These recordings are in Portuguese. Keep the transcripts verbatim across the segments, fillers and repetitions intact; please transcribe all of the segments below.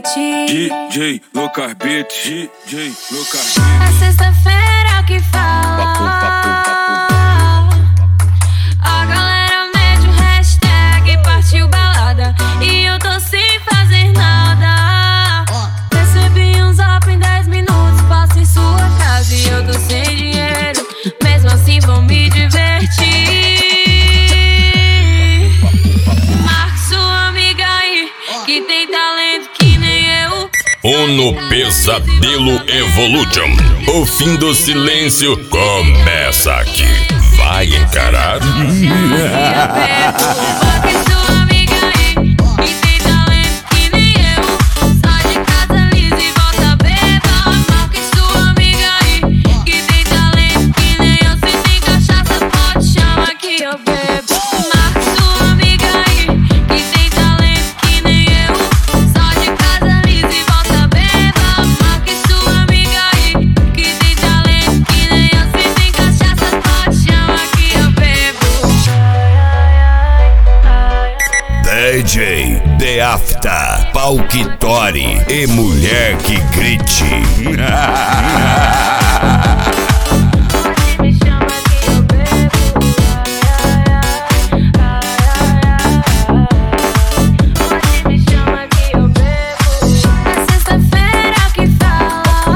Beat. D J Lucas Beat, D J Lucas Beat. É sexta-feira que fala. Papo, papo, papo. A galera mete o hashtag partiu balada e eu tô sem fazer nada. Recebi um zap em dez minutos, passo em sua casa e eu tô sem dinheiro. Mesmo assim vou me divertir. Marque sua amiga aí, que tem talento que nem eu. Uno Pesadelo Evolution. O fim do silêncio começa aqui. Vai encarar? Marque sua amiga aí, que tem talento que nem eu. Sai de casa lisa e volta beba. Marque sua amiga aí, que tem talento que nem eu. Se tem cachaça pode chamar que eu bebo. Marque sua amiga aí, que tem talento que nem eu. Sai de casa lisa e volta beba. Marque sua amiga aí, que tem talento que nem eu. Se tem cachaça pode chamar que eu bebo. D J The After, Palquitori e mulher que grite. Me chama que eu bebo. Me chama que eu bebo. É sexta-feira que fala.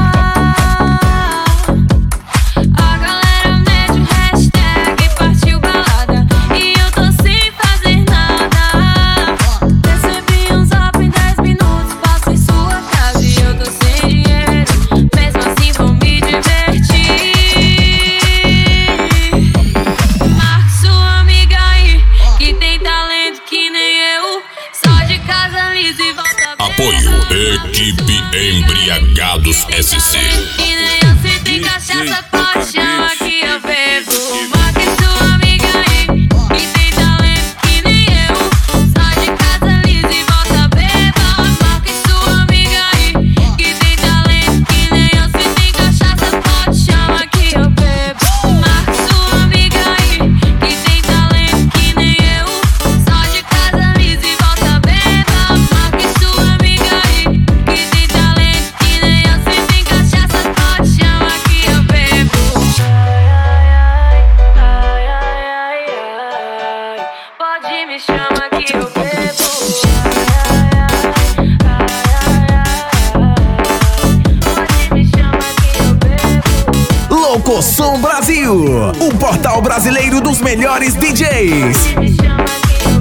A galera mete o hashtag partiu balada e eu tô sem fazer nada. Recebi um zap em dez minutos, passo em sua casa e eu tô sem dinheiro. Mesmo assim vou me divertir. Marque sua amiga aí, que tem talento que nem eu. Sai de casa lisa e volta bem. Apoio Equipe Embriagados S C. Que nem eu, se tem cachaça pode chamar que eu bebo. Marque sua amiga aí, que tem talento que nem eu. Sai de casa lisa e volta beba. Marque sua amiga aí, que tem talento que nem eu. Se tem cachaça pode chamar que eu bebo. Marque sua amiga aí, que tem talento que nem eu. Sai de casa lisa e volta beba. Marque sua amiga aí, que tem talento que nem eu. Se tem cachaça pode chamar que eu bebo. Pode me chamar que eu bebo. Pode me chamar que eu bebo. Loucosom Brasil, o portal brasileiro dos melhores D Js. Me chama que eu